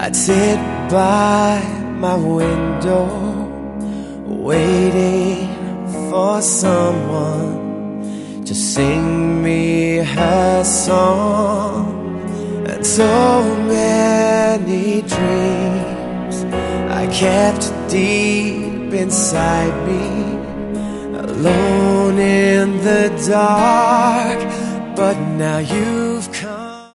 I'd sit by my window, waiting for someone to sing me her song. And so many dreams I kept deep inside me, alone in the dark. But now you've